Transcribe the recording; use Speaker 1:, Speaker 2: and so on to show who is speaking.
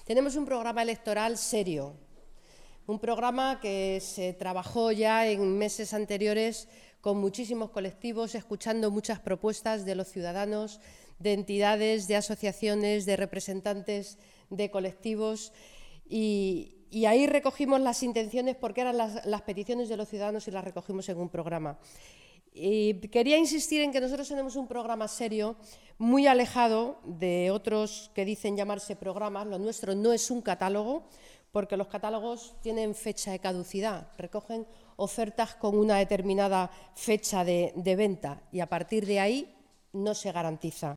Speaker 1: Tenemos un programa electoral serio, un programa que se trabajó ya en meses anteriores con muchísimos colectivos, escuchando muchas propuestas de los ciudadanos, de entidades, de asociaciones, de representantes de colectivos y ahí recogimos las intenciones porque eran las peticiones de los ciudadanos y las recogimos en un programa. Y quería insistir en que nosotros tenemos un programa serio, muy alejado de otros que dicen llamarse programas. Lo nuestro no es un catálogo, porque los catálogos tienen fecha de caducidad, recogen ofertas con una determinada fecha de venta y a partir de ahí no se garantiza